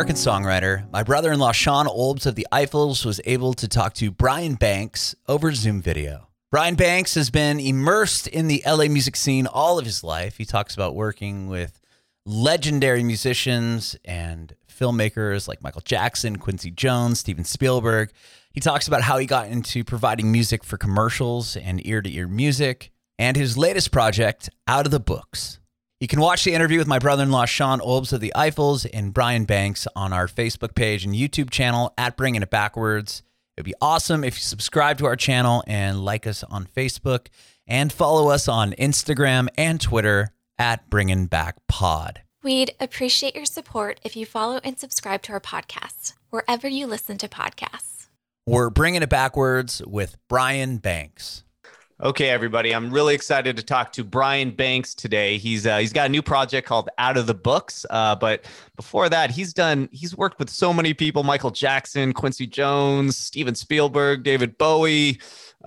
American songwriter, my brother-in-law Sean Olbs of the Eiffels was able to talk to Brian Banks over Zoom video. Brian Banks has been immersed in the LA music scene all of his life. He talks about working with legendary musicians and filmmakers like Michael Jackson, Quincy Jones, Steven Spielberg. He talks about how he got into providing music for commercials and ear-to-ear music, and his latest project, Out of the Books. You can watch the interview with my brother-in-law Sean Olbs of the Eiffels and Brian Banks on our Facebook page and YouTube channel at Bringing It Backwards. It'd be awesome if you subscribe to our channel and like us on Facebook and follow us on Instagram and Twitter at Bringing Back Pod. We'd appreciate your support if you follow and subscribe to our podcast, wherever you listen to podcasts. We're Bringing It Backwards with Brian Banks. Okay, everybody, I'm really excited to talk to Brian Banks today. He's got a new project called Out of the Books. But before that, he's worked with so many people: Michael Jackson, Quincy Jones, Steven Spielberg, David Bowie.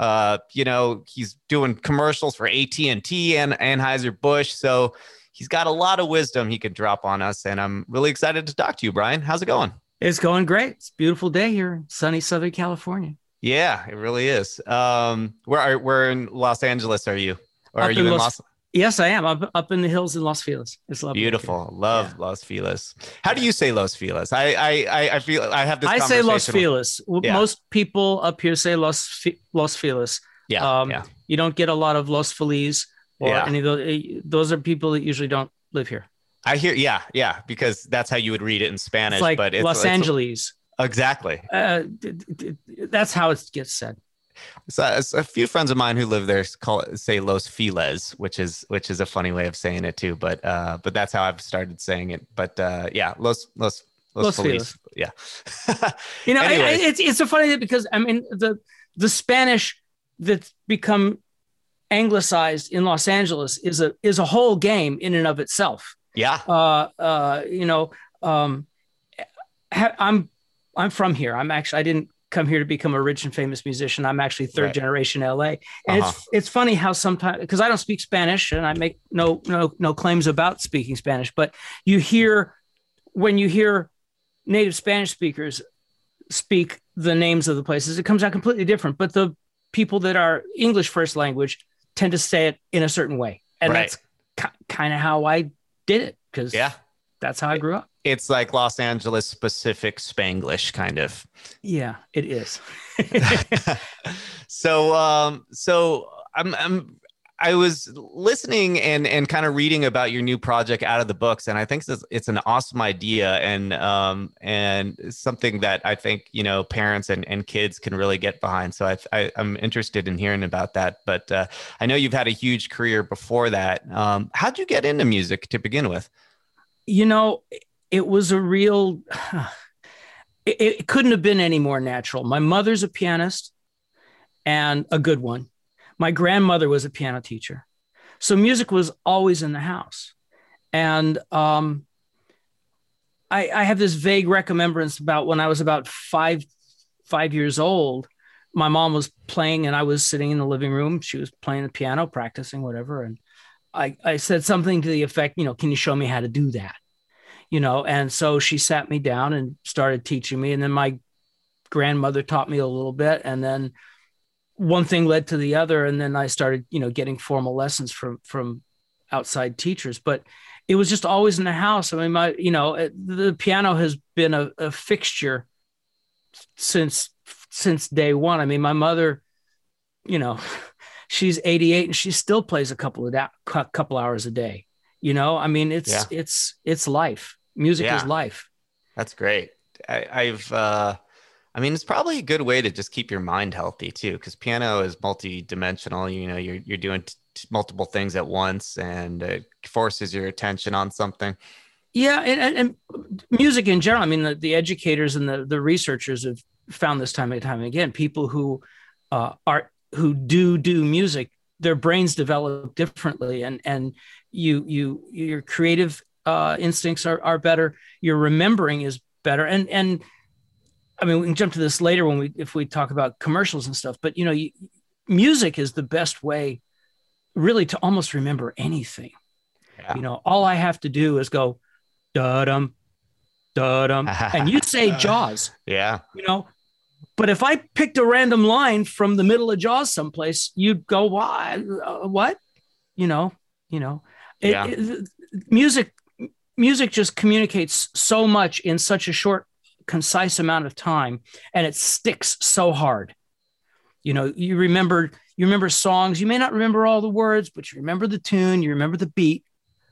He's doing commercials for AT&T and Anheuser-Busch. So he's got a lot of wisdom he could drop on us. And I'm really excited to talk to you, Brian. How's it going? It's going great. It's a beautiful day here in sunny Southern California. Yeah, it really is. Where in Los Angeles are you? Or are you in Los? Yes, I am. I'm up in the hills in Los Feliz. It's lovely. Beautiful. Love Los Feliz. How do you say Los Feliz? I feel I have this. I say Los Feliz. Yeah. Most people up here say Los Feliz. Yeah. You don't get a lot of Los Feliz or any of those. Those are people that usually don't live here. I hear. Yeah, because that's how you would read it in Spanish. It's like but Los Angeles. Exactly. That's how it gets said. So a few friends of mine who live there say Los Feliz, which is a funny way of saying it too. But that's how I've started saying it. But Los Feliz. Yeah. Anyway. It's a funny thing because I mean the Spanish that's become anglicized in Los Angeles is a whole game in and of itself. Yeah. I'm from here. I didn't come here to become a rich and famous musician. I'm actually third generation LA. And it's funny how sometimes, because I don't speak Spanish and I make no claims about speaking Spanish, but when you hear native Spanish speakers speak the names of the places, it comes out completely different. But the people that are English first language tend to say it in a certain way. And that's kind of how I did it, because that's how I grew up. It's like Los Angeles specific Spanglish kind of. Yeah, it is. So I was listening and kind of reading about your new project Out of the Books, and I think it's an awesome idea and something that I think parents and kids can really get behind. So I'm interested in hearing about that. But I know you've had a huge career before that. How'd you get into music to begin with? It was a real, it couldn't have been any more natural. My mother's a pianist and a good one. My grandmother was a piano teacher. So music was always in the house. And I have this vague remembrance about when I was about five years old, my mom was playing and I was sitting in the living room. She was playing the piano, practicing, whatever. And I said something to the effect, can you show me how to do that? And so she sat me down and started teaching me. And then my grandmother taught me a little bit. And then one thing led to the other. And then I started, getting formal lessons from outside teachers. But it was just always in the house. I mean, the piano has been a fixture since day one. I mean, my mother, she's 88 and she still plays a couple hours a day. I mean, it's life. Music is life. That's great. It's probably a good way to just keep your mind healthy too, because piano is multi-dimensional. You're doing multiple things at once, and it forces your attention on something. Yeah, and music in general. I mean, the educators and the researchers have found this time and time again. People who do music, their brains develop differently, and your creative instincts are better. Your remembering is better. And I mean, we can jump to this later if we talk about commercials and stuff, but music is the best way really to almost remember anything. Yeah. All I have to do is go da-dum, da-dum, and you say Jaws, Yeah. you know, but if I picked a random line from the middle of Jaws someplace, you'd go, why, what? You know, Yeah. Music just communicates so much in such a short, concise amount of time, and it sticks so hard. You know, you remember songs. You may not remember all the words, but you remember the tune. You remember the beat.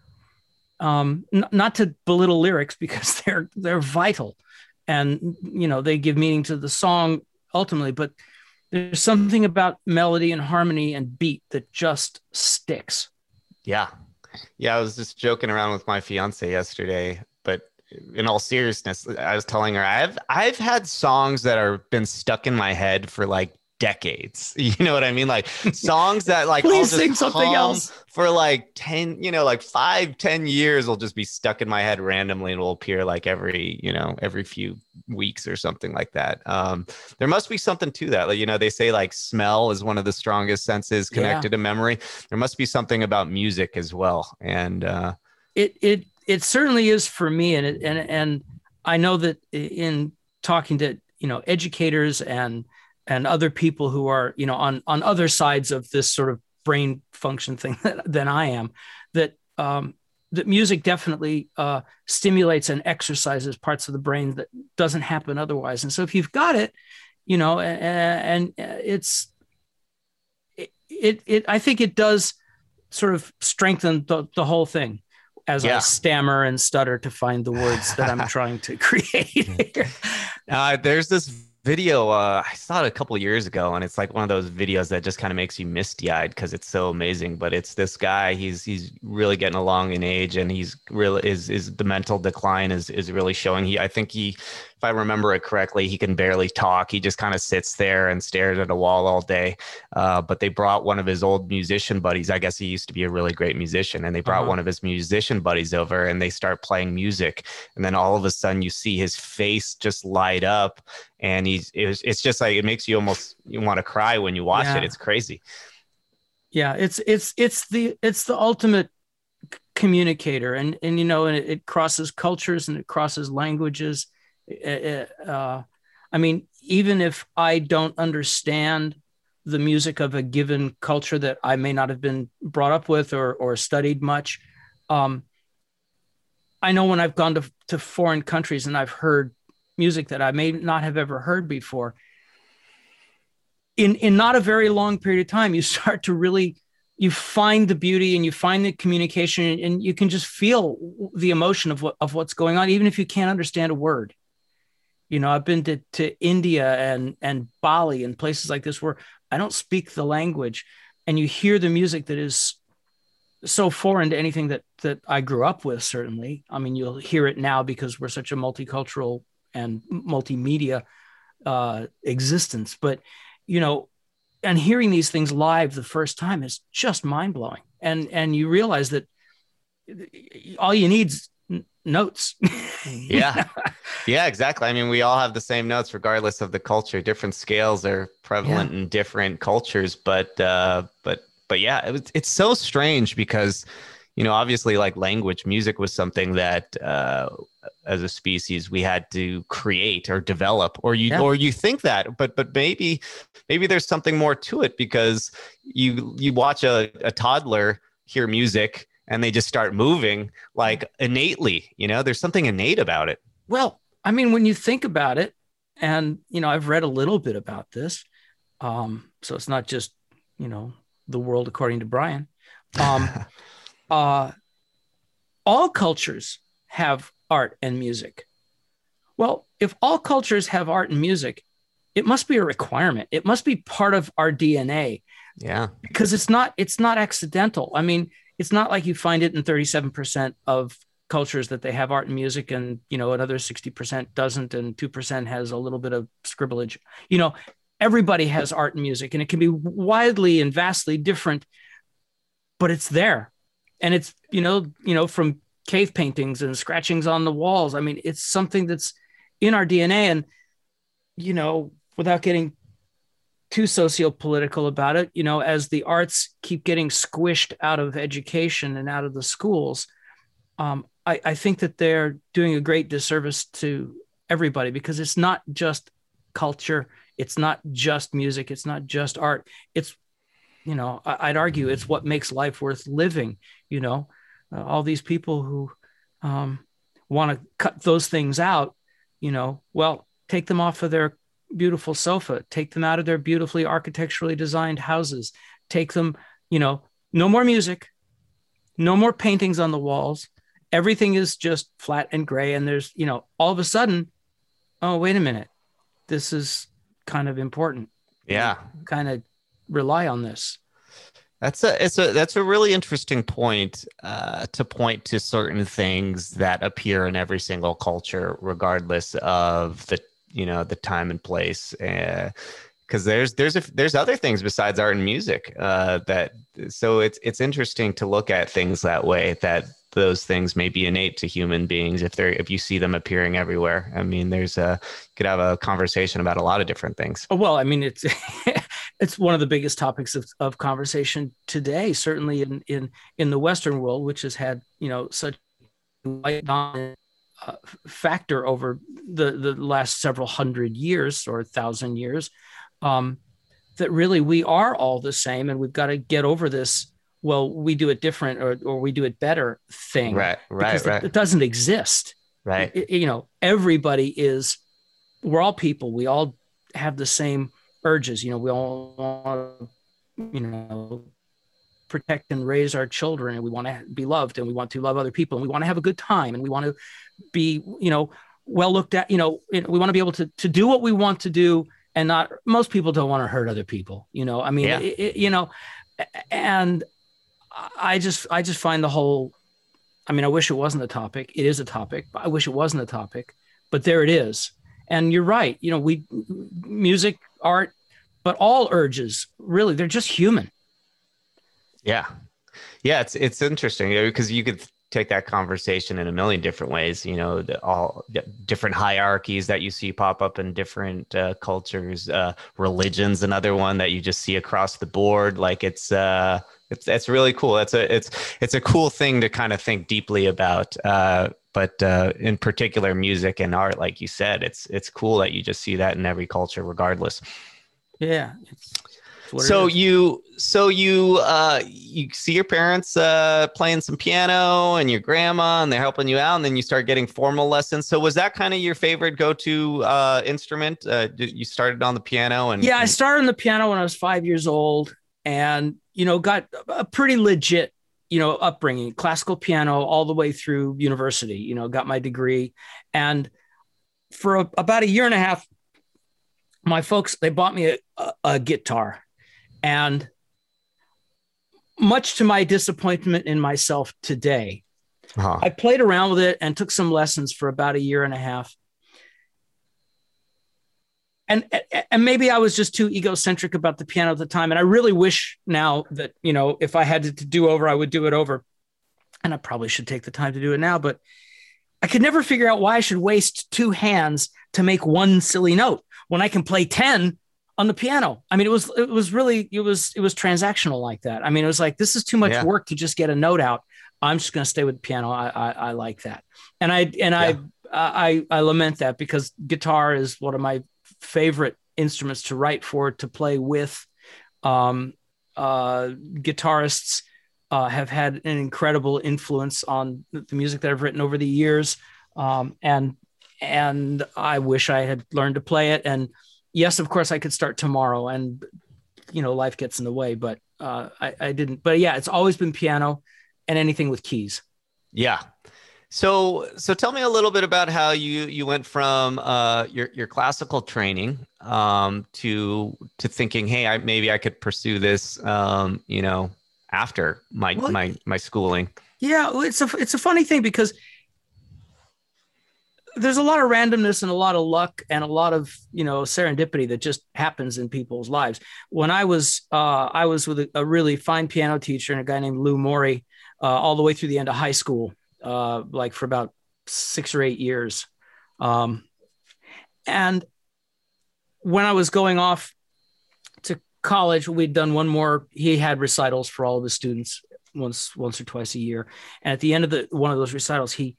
Not to belittle lyrics, because they're vital, and you know they give meaning to the song ultimately. But there's something about melody and harmony and beat that just sticks. Yeah. Yeah. I was just joking around with my fiance yesterday, but in all seriousness, I was telling her I've had songs that are been stuck in my head for like decades. You know what I mean? Like songs that like Please I'll just sing something hum else. for like 10, like 5-10 years will just be stuck in my head randomly and will appear like every few weeks or something like that. There must be something to that. Like, they say like smell is one of the strongest senses connected to memory. There must be something about music as well. And it certainly is for me. And I know that in talking to, educators and other people who are, on other sides of this sort of brain function thing than I am, that music definitely stimulates and exercises parts of the brain that doesn't happen otherwise. And so if you've got it, and I think it does sort of strengthen the whole thing as I stammer and stutter to find the words that I'm trying to create. There's this video I saw it a couple of years ago, and it's like one of those videos that just kind of makes you misty-eyed because it's so amazing. But it's this guy, he's really getting along in age, and he's really is the mental decline is really showing. I think if I remember it correctly, he can barely talk. He just kind of sits there and stares at a wall all day. But they brought one of his old musician buddies. I guess he used to be a really great musician, and they brought one of his musician buddies over, and they start playing music. And then all of a sudden you see his face just light up, and it's just like, it makes you want to cry when you watch it. It's crazy. Yeah. It's the ultimate communicator, and it crosses cultures and it crosses languages. I mean, even if I don't understand the music of a given culture that I may not have been brought up with or studied much, I know when I've gone to foreign countries and I've heard music that I may not have ever heard before, in not a very long period of time, you start to you find the beauty and you find the communication, and you can just feel the emotion of what's going on, even if you can't understand a word. I've been to India and Bali and places like this where I don't speak the language, and you hear the music that is so foreign to anything that I grew up with. Certainly. I mean, you'll hear it now because we're such a multicultural and multimedia existence, but, and hearing these things live the first time is just mind blowing. And you realize that all you need is notes. Yeah, exactly. I mean, we all have the same notes regardless of the culture. Different scales are prevalent in different cultures, but yeah, it's so strange because, obviously, like language, music was something that as a species we had to create or develop, or you think that, but maybe there's something more to it, because you watch a toddler hear music and they just start moving like innately. There's something innate about it. Well, I mean, when you think about it, and, I've read a little bit about this. So it's not just, the world according to Brian. All cultures have art and music. Well, if all cultures have art and music, it must be a requirement. It must be part of our DNA. Yeah. Because it's not accidental. I mean, it's not like you find it in 37% of cultures that they have art and music, and, another 60% doesn't, and 2% has a little bit of scribblage. Everybody has art and music, and it can be widely and vastly different, but it's there. And it's, from cave paintings and scratchings on the walls. I mean, it's something that's in our DNA. And, without getting too socio-political about it, as the arts keep getting squished out of education and out of the schools, I I think that they're doing a great disservice to everybody, because it's not just culture. It's not just music. It's not just art. It's, I'd argue it's what makes life worth living. All these people who want to cut those things out, well, take them off of their beautiful sofa, take them out of their beautifully architecturally designed houses, take them, no more music, no more paintings on the walls. Everything is just flat and gray. And there's, all of a sudden, oh, wait a minute, this is kind of important. Yeah. Kind of rely on this. That's a really interesting point, to point to certain things that appear in every single culture, regardless of the time and place. Because there's other things besides art and music, so it's interesting to look at things that way, that those things may be innate to human beings if you see them appearing everywhere. I mean, you could have a conversation about a lot of different things. Well, I mean, it's it's one of the biggest topics of conversation today, certainly in the Western world, which has had such a dominant factor over the last several hundred years or 1,000 years, that really we are all the same, and we've got to get over this. Well, we do it different or we do it better thing. Right. It doesn't exist. Right. Everybody we're all people. We all have the same urges. We all want to, protect and raise our children, and we want to be loved, and we want to love other people, and we want to have a good time, and we want to be, well looked at, we want to be able to do what we want to do, and not, most people don't want to hurt other people. And I just find the whole, I wish it wasn't a topic. It is a topic. I wish it wasn't a topic, but there it is. And you're right. Music, art, but all urges, really, they're just human. Yeah. Yeah. It's interesting, because you could take that conversation in a million different ways, all different hierarchies that you see pop up in different cultures. Religion's another one that you just see across the board. Like it's really cool. It's a cool thing to kind of think deeply about. But in particular, music and art, like you said, it's cool that you just see that in every culture, regardless. Yeah. So you see your parents playing some piano, and your grandma, and they're helping you out, and then you start getting formal lessons. So was that kind of your favorite go-to instrument? You started on the piano, and I started on the piano when I was 5 years old, and got a pretty legit upbringing, classical piano all the way through university. Got my degree, and for about a year and a half, my folks, they bought me a guitar. And much to my disappointment in myself today, I played around with it and took some lessons for about a year and a half. And maybe I was just too egocentric about the piano at the time. And I really wish now that, if I had to do over, I would do it over. And I probably should take the time to do it now. But I could never figure out why I should waste two hands to make one silly note when I can play 10 on the piano. It was transactional like that. It was like, this is too much work to just get a note out. I'm just going to stay with the piano. I like that. And I lament that, because guitar is one of my favorite instruments to write for, to play with. Guitarists have had an incredible influence on the music that I've written over the years. And I wish I had learned to play it. And yes, of course I could start tomorrow, and, life gets in the way, but I didn't. But yeah, it's always been piano and anything with keys. Yeah. So tell me a little bit about how you went from your classical training to thinking, hey, maybe I could pursue this, after my schooling. Yeah, it's a funny thing, because there's a lot of randomness and a lot of luck and a lot of, serendipity that just happens in people's lives. When I was with a really fine piano teacher and a guy named Lou Morey, all the way through the end of high school, like for about 6 or 8 years. And when I was going off to college, we'd done one more, he had recitals for all of his students once or twice a year. And at the end of one of those recitals, he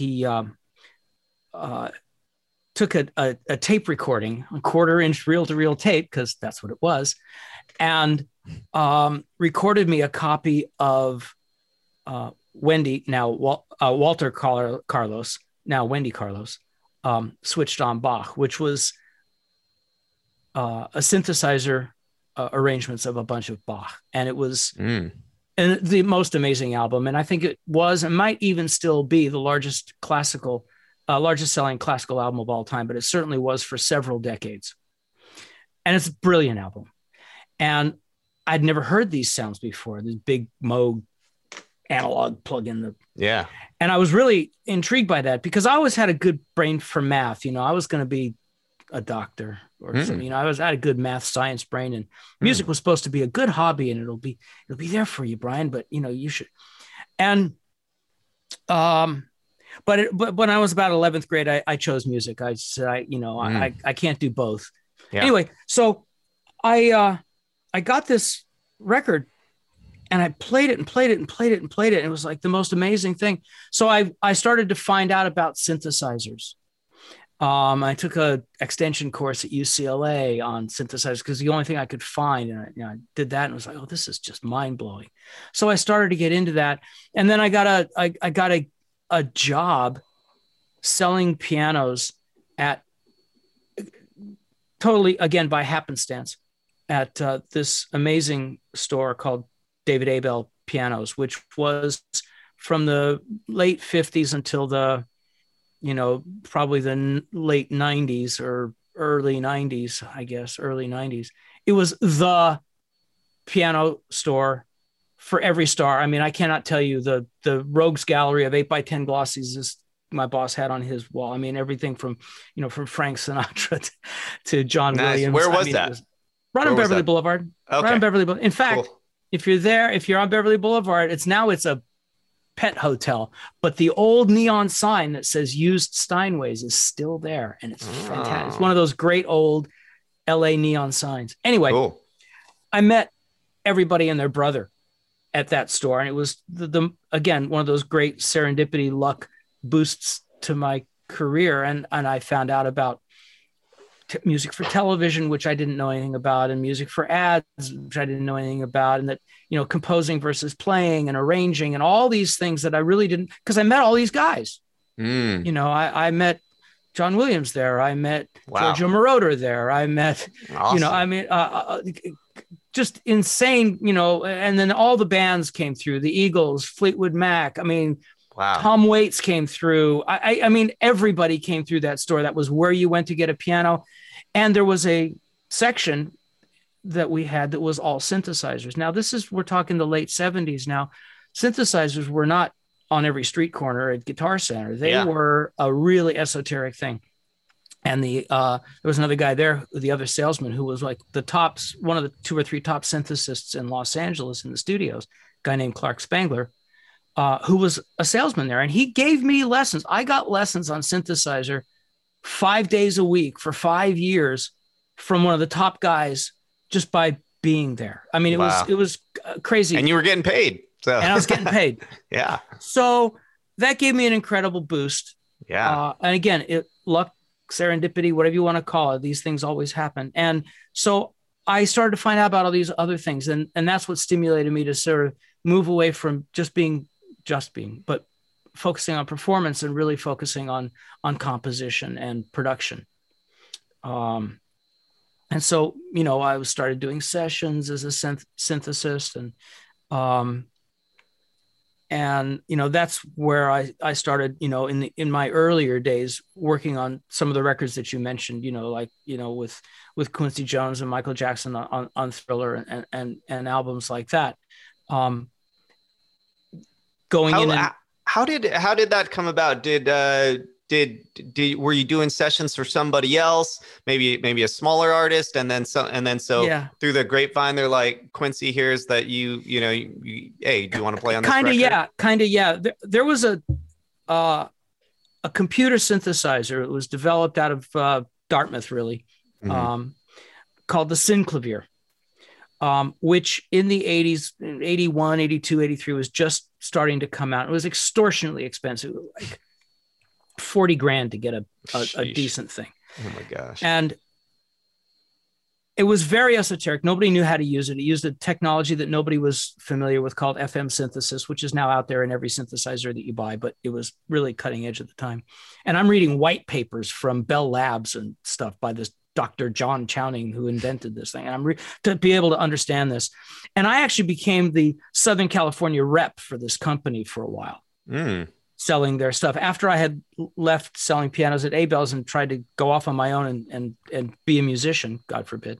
took a tape recording, a 1/4-inch reel-to-reel tape, because that's what it was, and recorded me a copy of Wendy, now Walter Carlos, now Wendy Carlos, Switched on Bach, which was a synthesizer arrangements of a bunch of Bach. And it was the most amazing album. And I think it was, and might even still be, the largest selling classical album of all time, but it certainly was for several decades. And it's a brilliant album. And I'd never heard these sounds before, this big Moog analog plug in. Yeah. And I was really intrigued by that, because I always had a good brain for math. I was going to be a doctor or something. I had a good math science brain, and music was supposed to be a good hobby, and it'll be there for you, Brian, but you should. And, but when I was about 11th grade, I chose music. I said, I can't do both. Yeah. Anyway, so I got this record, and I played it and played it and played it and played it. And it was like the most amazing thing. So I started to find out about synthesizers. I took a extension course at UCLA on synthesizers, because the only thing I could find, and I did that, and was like, oh, this is just mind blowing. So I started to get into that, and then I got a job selling pianos at, totally again by happenstance, at this amazing store called David Abel Pianos, which was from the late 50s until the probably the late 90s or early 90s, I guess, early 90s. It was the piano store for every star. I mean, I cannot tell you the rogues gallery of 8x10 glossies my boss had on his wall. I mean, everything from Frank Sinatra to John Williams. Where was that? Right on Beverly Boulevard. Okay. Right on Beverly Boulevard. In fact, if you're on Beverly Boulevard, it's a pet hotel, but the old neon sign that says used Steinways is still there, and it's fantastic. It's one of those great old LA neon signs. Anyway, cool. I met everybody and their brother at that store, and it was again one of those great serendipity luck boosts to my career, and I found out about music for television, which I didn't know anything about, and music for ads, which I didn't know anything about, and that composing versus playing and arranging and all these things that I really didn't, because I met all these guys. I met John Williams there, I met Giorgio Moroder there, I met just insane, and then all the bands came through, the Eagles, Fleetwood Mac, Tom Waits came through. I mean, everybody came through that store. That was where you went to get a piano. And there was a section that we had that was all synthesizers. Now, we're talking the late 70s now. Synthesizers were not on every street corner at Guitar Center. They were a really esoteric thing. And there was another guy there, the other salesman, who was like one of the 2 or 3 top synthesists in Los Angeles in the studios, a guy named Clark Spangler, who was a salesman there. And he gave me lessons. I got lessons on synthesizer 5 days a week for 5 years from one of the top guys just by being there. I mean, it was crazy. And you were getting paid. So. And I was getting paid. Yeah. So that gave me an incredible boost. Yeah. And again, luck, serendipity, whatever you want to call it, these things always happen. And so I started to find out about all these other things. And that's what stimulated me to sort of move away from just being, but focusing on performance and really focusing on composition and production. And so, I started doing sessions as a synthesist, and that's where I started, in my earlier days working on some of the records that you mentioned, with Quincy Jones and Michael Jackson on Thriller and albums like that. How did that come about? Were you doing sessions for somebody else, maybe a smaller artist, and then through the grapevine they're like, Quincy, here's that hey, do you want to play on this record? Yeah. There was a computer synthesizer. It was developed out of Dartmouth, really, called the Synclavier. which in the 80s, 81, 82, 83 was just starting to come out. It was extortionately expensive, like 40 grand to get a decent thing. Oh my gosh. And it was very esoteric. Nobody knew how to use it. It used a technology that nobody was familiar with called FM synthesis, which is now out there in every synthesizer that you buy, but it was really cutting edge at the time. And I'm reading white papers from Bell Labs and stuff by this Dr. John Chowning, who invented this thing. And to be able to understand this. And I actually became the Southern California rep for this company for a while, selling their stuff. After I had left selling pianos at Abel's and tried to go off on my own and be a musician, God forbid,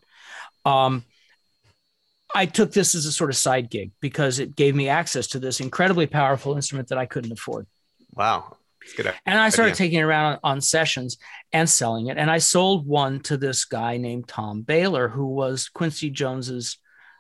I took this as a sort of side gig because it gave me access to this incredibly powerful instrument that I couldn't afford. Wow. That's good. And I started taking it around on sessions and selling it. And I sold one to this guy named Tom Baylor, who was Quincy Jones's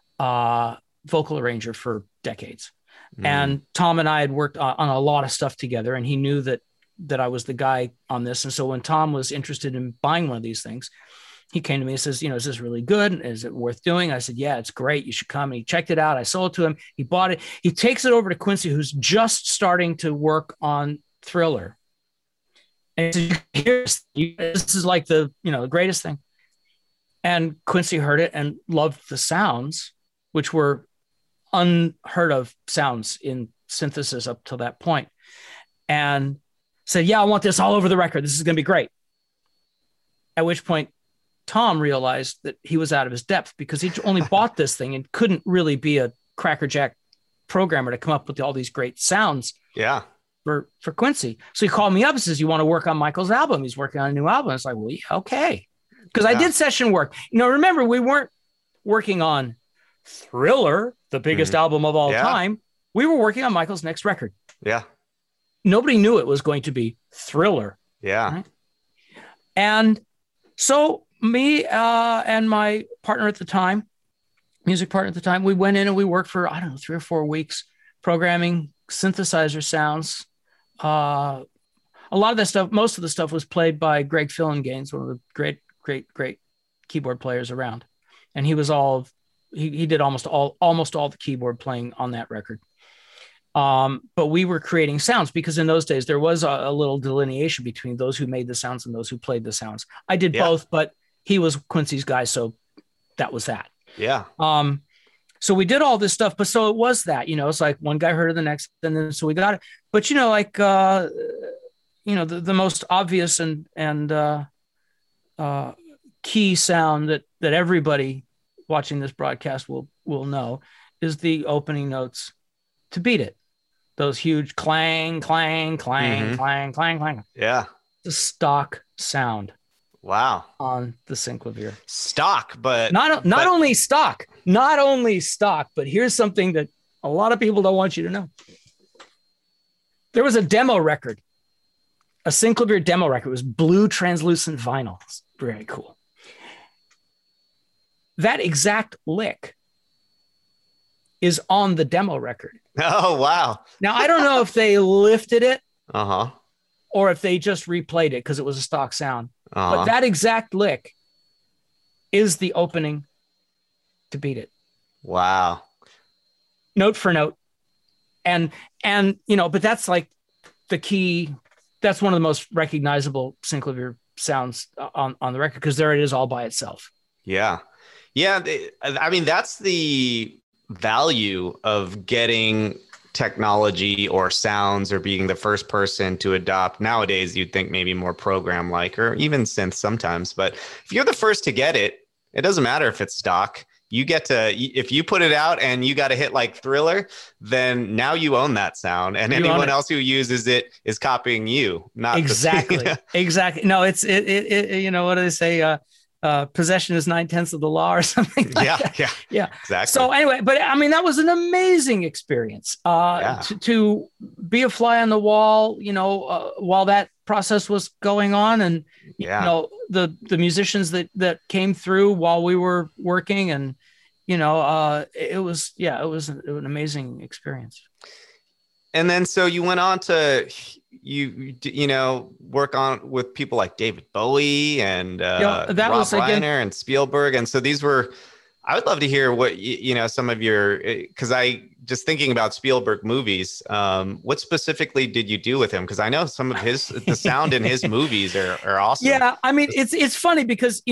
vocal arranger for decades. And Tom and I had worked on a lot of stuff together, and he knew that I was the guy on this. And so when Tom was interested in buying one of these things, he came to me and says, is this really good? Is it worth doing? I said, yeah, it's great. You should come. And he checked it out. I sold it to him. He bought it. He takes it over to Quincy, who's just starting to work on Thriller. And he said, this is like the greatest thing. And Quincy heard it and loved the sounds, which were unheard of sounds in synthesis up till that point, and said, yeah, I want this all over the record. This is going to be great. At which point Tom realized that he was out of his depth because he only bought this thing and couldn't really be a crackerjack programmer to come up with all these great sounds. Yeah. For Quincy. So he called me up and says, you want to work on Michael's album? He's working on a new album. It's like, well, yeah, okay. Because I did session work. Remember, we weren't working on Thriller, the biggest album of all time. We were working on Michael's next record. Yeah. Nobody knew it was going to be Thriller. Yeah. Right? And so me and my partner at the time, music partner at the time, we went in and we worked for, 3 or 4 weeks programming synthesizer sounds. A lot of that stuff, most of the stuff was played by Greg Phillinganes, one of the great keyboard players around. And he was he did almost all the keyboard playing on that record. But we were creating sounds because in those days there was a little delineation between those who made the sounds and those who played the sounds. I did both, but he was Quincy's guy. So that was that. Yeah. So we did all this stuff, but so it was that, it's like one guy heard of the next, and then so we got it. But the most obvious and key sound that everybody watching this broadcast will know is the opening notes to Beat It. Those huge clang, clang, clang, clang, clang, clang. Yeah. The stock sound. Wow. On the Synclavier. Stock, but not only stock, but here's something that a lot of people don't want you to know. There was a demo record, a Synclavier demo record. It was blue translucent vinyl. It's very cool. That exact lick is on the demo record. Oh, wow. Now, I don't know if they lifted it or if they just replayed it because it was a stock sound. But that exact lick is the opening to Beat It. Wow. Note for note. And but that's like the key. That's one of the most recognizable Synclavier sounds on the record because there it is all by itself. Yeah. Yeah. I mean, that's the value of getting technology or sounds or being the first person to adopt. Nowadays, you'd think maybe more program like or even synth sometimes. But if you're the first to get it, it doesn't matter if it's stock. You get to, if you put it out and you got a hit like Thriller, then now you own that sound, and anyone else who uses it is copying you. Not exactly. Exactly. No, it's what do they say? Possession is 9/10 of the law or something like that. Yeah, exactly. So anyway, but I mean, that was an amazing experience to be a fly on the wall, while that process was going on, and the musicians that came through while we were working, and it was an amazing experience. And then so you went on to work on with people like David Bowie and Rob Reiner and Spielberg, and so these were I would love to hear what some of your, because I just thinking about Spielberg movies. What specifically did you do with him? Because I know some of the sound in his movies are awesome. Yeah, I mean it's funny because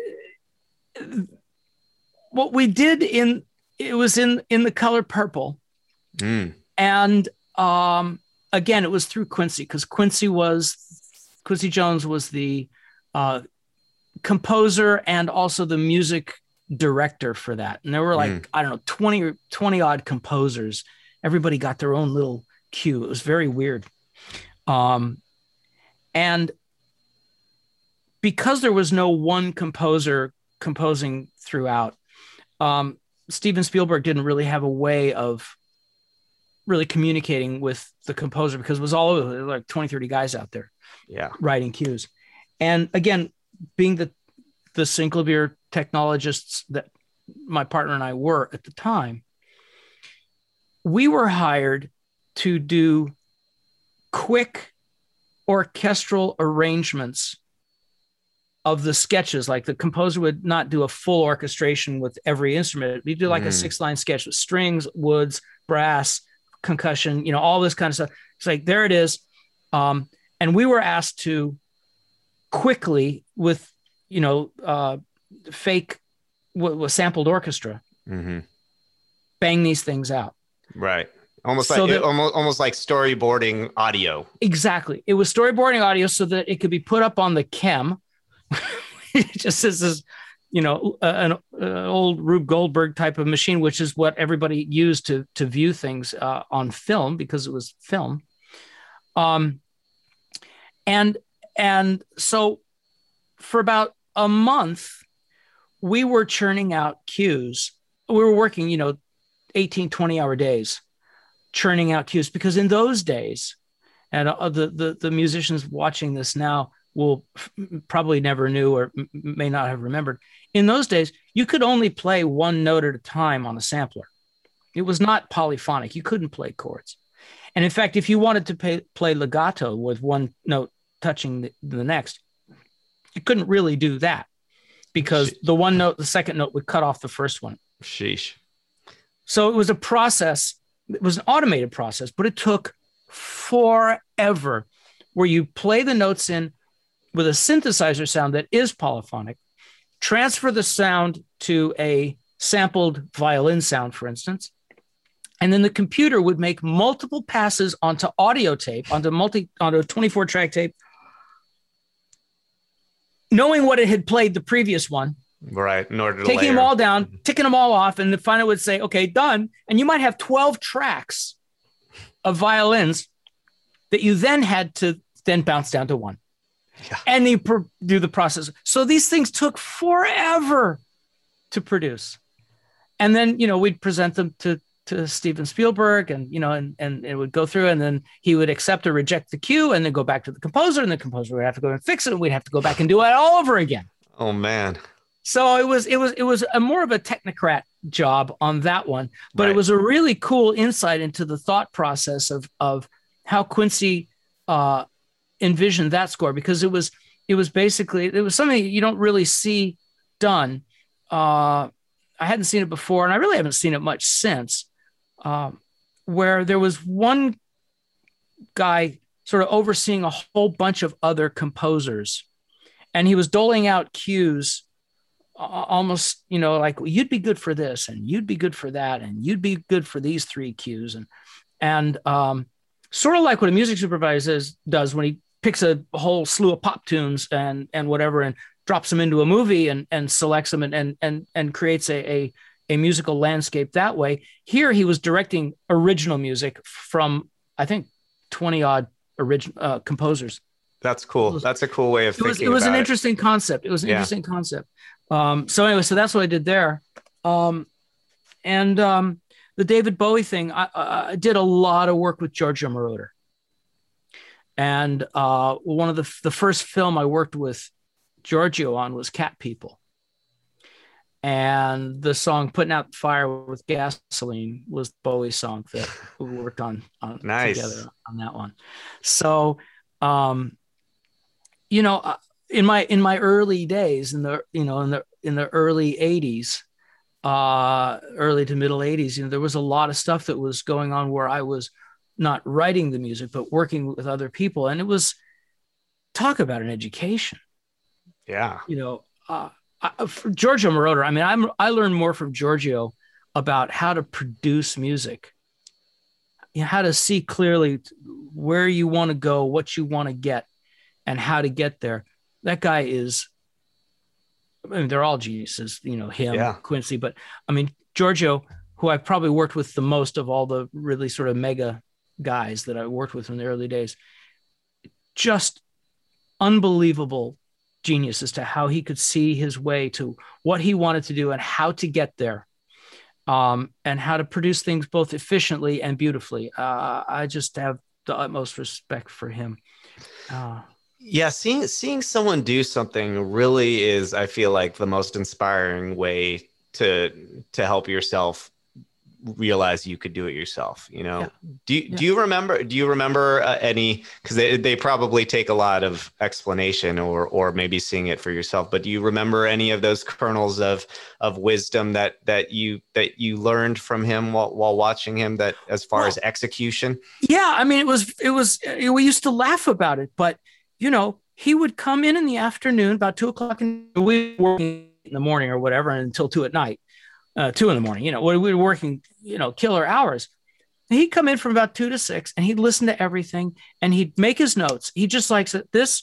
what we did it was in the color purple, and again it was through Quincy, because Quincy Jones was the composer and also the music director for that. And there were like, I don't know, 20 odd composers. Everybody got their own little cue. It was very weird. And because there was no one composer composing throughout, Steven Spielberg didn't really have a way of really communicating with the composer, because it was all over, like 20, 30 guys out there writing cues. And again, being the synclavier technologists that my partner and I were at the time, we were hired to do quick orchestral arrangements of the sketches. Like the composer would not do a full orchestration with every instrument. We do like a 6-line sketch with strings, woods, brass, concussion, all this kind of stuff. It's like, there it is. And we were asked to quickly, with fake was sampled orchestra, bang these things out. Right. Almost like storyboarding audio. Exactly. It was storyboarding audio so that it could be put up on the chem. Just as this, an old Rube Goldberg type of machine, which is what everybody used to view things on film, because it was film. And so for about a month, we were churning out cues. We were working, 18, 20-hour days, churning out cues, because in those days, and the musicians watching this now will probably never knew or may not have remembered. In those days, you could only play one note at a time on a sampler. It was not polyphonic. You couldn't play chords. And in fact, if you wanted to play legato with one note touching the next, you couldn't really do that, because the second note would cut off the first one. Sheesh. So it was a process. It was an automated process, but it took forever, where you play the notes in with a synthesizer sound that is polyphonic, transfer the sound to a sampled violin sound, for instance, and then the computer would make multiple passes onto audio tape, onto a 24-track tape, knowing what it had played the previous one. Right. In order to taking them all down, ticking them all off, and the final would say, okay, done. And you might have 12 tracks of violins that you then had to then bounce down to one. Yeah. And you do the process. So these things took forever to produce. And then, we'd present them to Steven Spielberg, and it would go through, and then he would accept or reject the cue, and then go back to the composer, and the composer would have to go and fix it, and we'd have to go back and do it all over again. Oh man. So it was a more of a technocrat job on that one, but It was a really cool insight into the thought process of how Quincy envisioned that score, because it was something you don't really see done. I hadn't seen it before, and I really haven't seen it much since, where there was one guy sort of overseeing a whole bunch of other composers, and he was doling out cues almost, like, you'd be good for this, and you'd be good for that, and you'd be good for these 3 cues. And sort of like what a music supervisor does when he picks a whole slew of pop tunes and whatever, and drops them into a movie and selects them and creates a musical landscape that way. Here he was directing original music from, I think, 20 odd original composers. That's cool. That's a cool way of thinking. It was an interesting concept. It was an interesting concept. So that's what I did there. The David Bowie thing, I did a lot of work with Giorgio Moroder. And one of the first film I worked with Giorgio on was Cat People. And the song Putting Out the Fire with Gasoline was Bowie's song that we worked on nice. Together on that one. So, in my early days, in the early 80s, early to middle 80s, you know, there was a lot of stuff that was going on where I was not writing the music, but working with other people. And it was, talk about an education. Yeah. You know, for Giorgio Moroder, I mean, I learned more from Giorgio about how to produce music, you know, how to see clearly where you want to go, what you want to get, and how to get there. That guy is, I mean, they're all geniuses, you know, him, Yeah. Quincy, but I mean, Giorgio, who I've probably worked with the most of all the really sort of mega guys that I worked with in the early days, just unbelievable genius as to how he could see his way to what he wanted to do and how to get there, and how to produce things both efficiently and beautifully. I just have the utmost respect for him. Yeah, seeing someone do something really is, I feel like, the most inspiring way to help yourself realize you could do it yourself. You know, Yeah. do you remember any, because they probably take a lot of explanation or maybe seeing it for yourself, but do you remember any of those kernels of wisdom that you learned from him while watching him, that as far as execution? Yeah, I mean, it was we used to laugh about it, but you know, he would come in the afternoon about 2:00, and we were working in the morning or whatever until 2 at night, 2 in the morning. You know, we were working, you know, killer hours. And he'd come in from about 2 to 6, and he'd listen to everything, and he'd make his notes. He just likes it. This.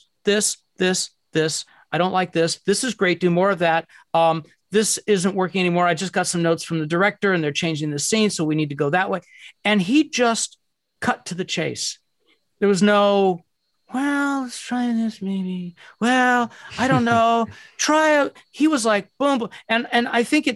I don't like this. This is great. Do more of that. This isn't working anymore. I just got some notes from the director, and they're changing the scene, so we need to go that way. And he just cut to the chase. There was no, well, let's try this maybe. Well, I don't know. Try it. He was like, boom, boom. And I think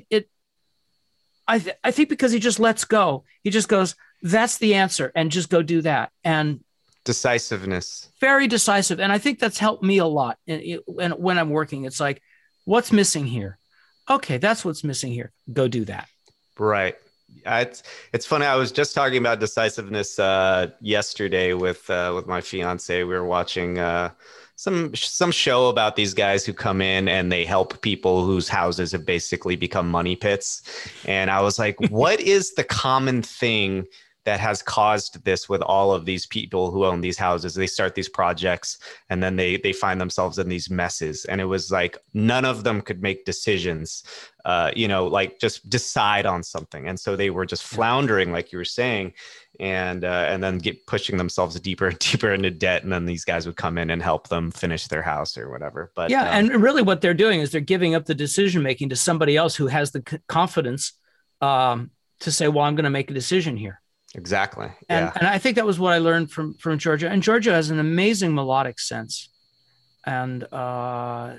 I think because he just lets go, he just goes, that's the answer, and just go do that. And Decisiveness. very decisive. And I think that's helped me a lot. And when I'm working, it's like, what's missing here? Okay, that's what's missing here. Go do that. Right. It's funny. I was just talking about decisiveness yesterday with my fiance. We were watching some show about these guys who come in and they help people whose houses have basically become money pits. And I was like, what is the common thing that has caused this with all of these people who own these houses? They start these projects and then they find themselves in these messes. And it was like, none of them could make decisions, you know, like just decide on something. And so they were just floundering, like you were saying, and then pushing themselves deeper and deeper into debt. And then these guys would come in and help them finish their house or whatever. But yeah. And really what they're doing is they're giving up the decision-making to somebody else who has the confidence to say, well, I'm going to make a decision here. Exactly. And I think that was what I learned from Giorgio. And Giorgio has an amazing melodic sense. And I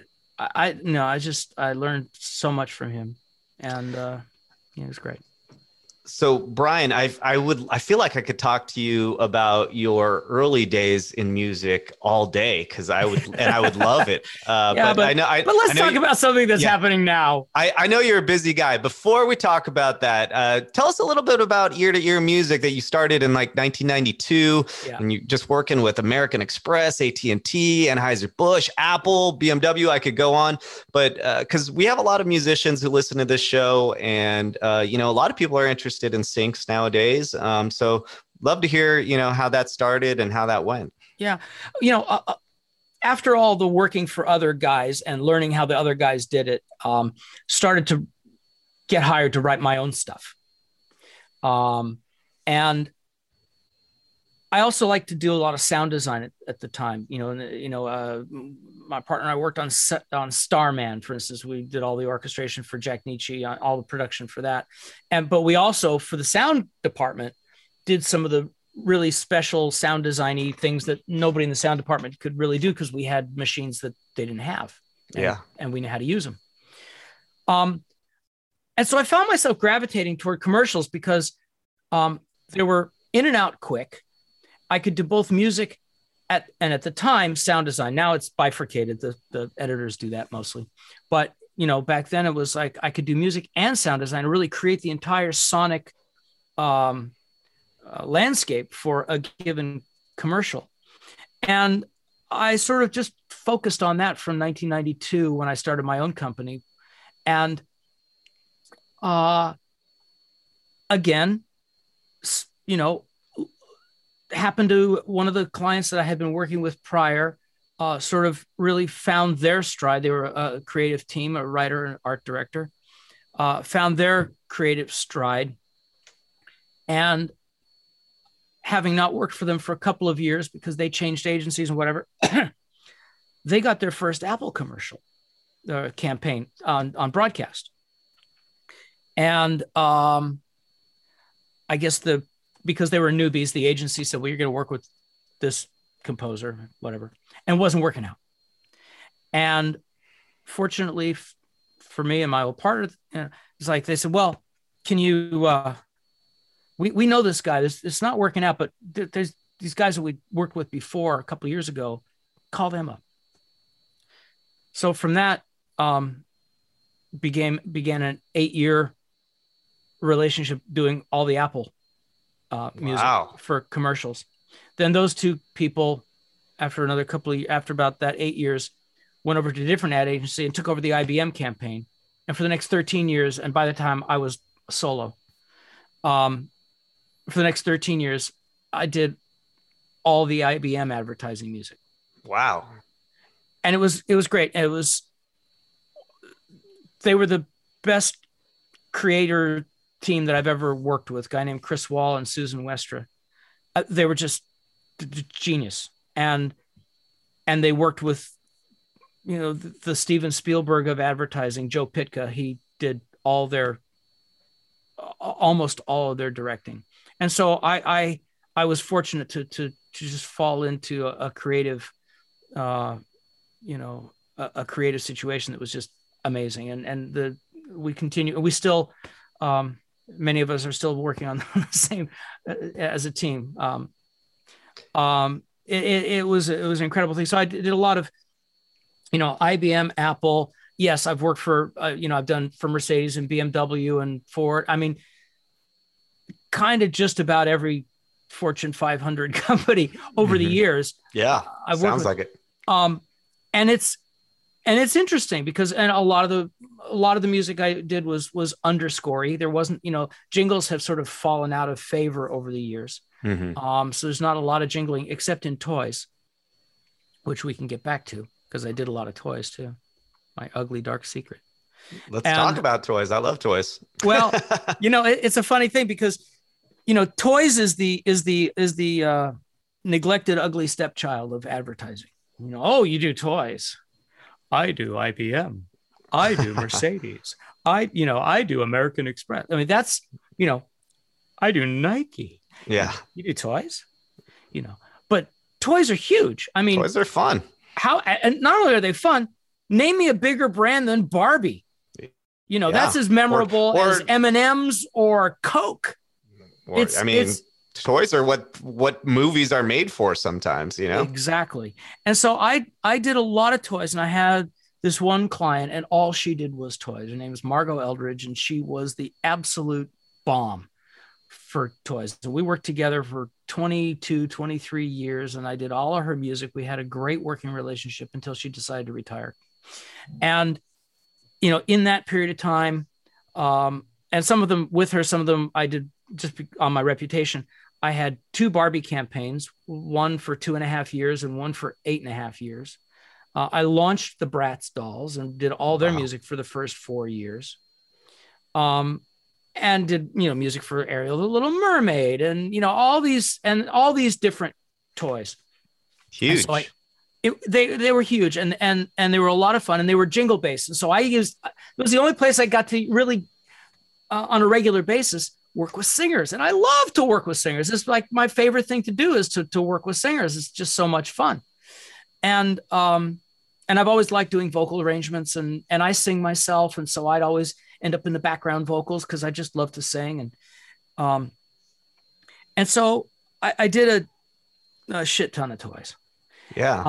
learned so much from him. And it was great. So Brian, I feel like I could talk to you about your early days in music all day, because I would love it. But let's talk about something that's happening now. I know you're a busy guy. Before we talk about that, tell us a little bit about Ear to Ear Music, that you started in like 1992, and you just working with American Express, AT&T, Anheuser-Busch, Apple, BMW. I could go on, but because we have a lot of musicians who listen to this show, and a lot of people are interested in syncs nowadays. So love to hear, how that started and how that went. Yeah. After all the working for other guys and learning how the other guys did it, started to get hired to write my own stuff. And I also like to do a lot of sound design at the time, my partner and I worked on Starman, for instance. We did all the orchestration for Jack Nietzsche, all the production for that. But we also, for the sound department, did some of the really special sound designy things that nobody in the sound department could really do, because we had machines that they didn't have. And we knew how to use them. And so I found myself gravitating toward commercials because they were in and out quick. I could do both music and at the time, sound design. Now it's bifurcated. The editors do that mostly. But, back then it was like I could do music and sound design and really create the entire sonic landscape for a given commercial. And I sort of just focused on that from 1992 when I started my own company. And again, you know, happened to one of the clients that I had been working with prior, sort of really found their stride. They were a creative team, a writer and art director, found their creative stride. And having not worked for them for a couple of years because they changed agencies and whatever, they got their first Apple commercial campaign on broadcast. And I guess because they were newbies, the agency said, well, you're going to work with this composer, whatever, and it wasn't working out. And fortunately for me and my old partner, it's like, they said, well, can you, we know this guy, it's not working out, but there's these guys that we worked with before a couple of years ago, call them up. So from that, began an 8-year relationship doing all the Apple music for commercials. Then those two people, after about that 8 years, went over to a different ad agency and took over the IBM campaign. And for the next 13 years, and by the time I was solo, for the next 13 years, I did all the IBM advertising music. Wow. And it was great. They were the best creator team that I've ever worked with, a guy named Chris Wall and Susan Westra. They were just genius. And they worked with, you know, the Steven Spielberg of advertising, Joe Pitka. He did almost all of their directing. And so I was fortunate to just fall into a creative, a creative situation that was just amazing. And we continue, we still, many of us are still working on the same as a team. It was an incredible thing. So I did a lot of, IBM, Apple. Yes, I've worked for, I've done for Mercedes and BMW and Ford. I mean, kind of just about every Fortune 500 company over the years. Yeah, sounds like it. And it's interesting because a lot of the music I did was underscorey. There wasn't, jingles have sort of fallen out of favor over the years. Mm-hmm. So there's not a lot of jingling except in toys, which we can get back to because I did a lot of toys too. My ugly dark secret. Let's talk about toys. I love toys. Well, it's a funny thing because, toys is the neglected ugly stepchild of advertising. Oh, you do toys. I do IBM. I do Mercedes. I do American Express. I mean, that's, I do Nike. Yeah. You do toys, but toys are huge. I mean, toys are fun. And not only are they fun, name me a bigger brand than Barbie. That's as memorable as M&M's or Coke. Toys are what movies are made for sometimes, Exactly. And so I did a lot of toys, and I had this one client, and all she did was toys. Her name is Margot Eldridge, and she was the absolute bomb for toys. So we worked together for 22, 23 years, and I did all of her music. We had a great working relationship until she decided to retire. And, in that period of time, and some of them with her, some of them I did just on my reputation. I had 2 Barbie campaigns, one for 2.5 years and one for 8.5 years. I launched the Bratz dolls and did all their music for the first 4 years. And did, music for Ariel, the Little Mermaid, and, all these different toys. Huge. So they were huge and they were a lot of fun, and they were jingle based. And so it was the only place I got to really, on a regular basis, work with singers. And I love to work with singers. It's like my favorite thing to do is to work with singers. It's just so much fun. And I've always liked doing vocal arrangements, and I sing myself. And so I'd always end up in the background vocals because I just love to sing. And so I did a shit ton of toys. Yeah.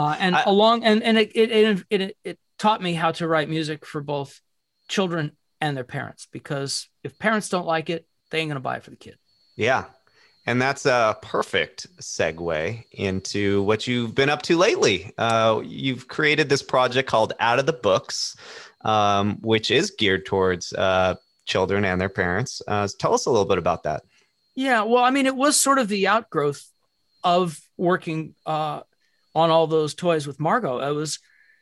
It taught me how to write music for both children and their parents, because if parents don't like it, they ain't going to buy it for the kid. Yeah. And that's a perfect segue into what you've been up to lately. You've created this project called Out of the Books, which is geared towards children and their parents. Tell us a little bit about that. Yeah, well, I mean, it was sort of the outgrowth of working on all those toys with Margot. It was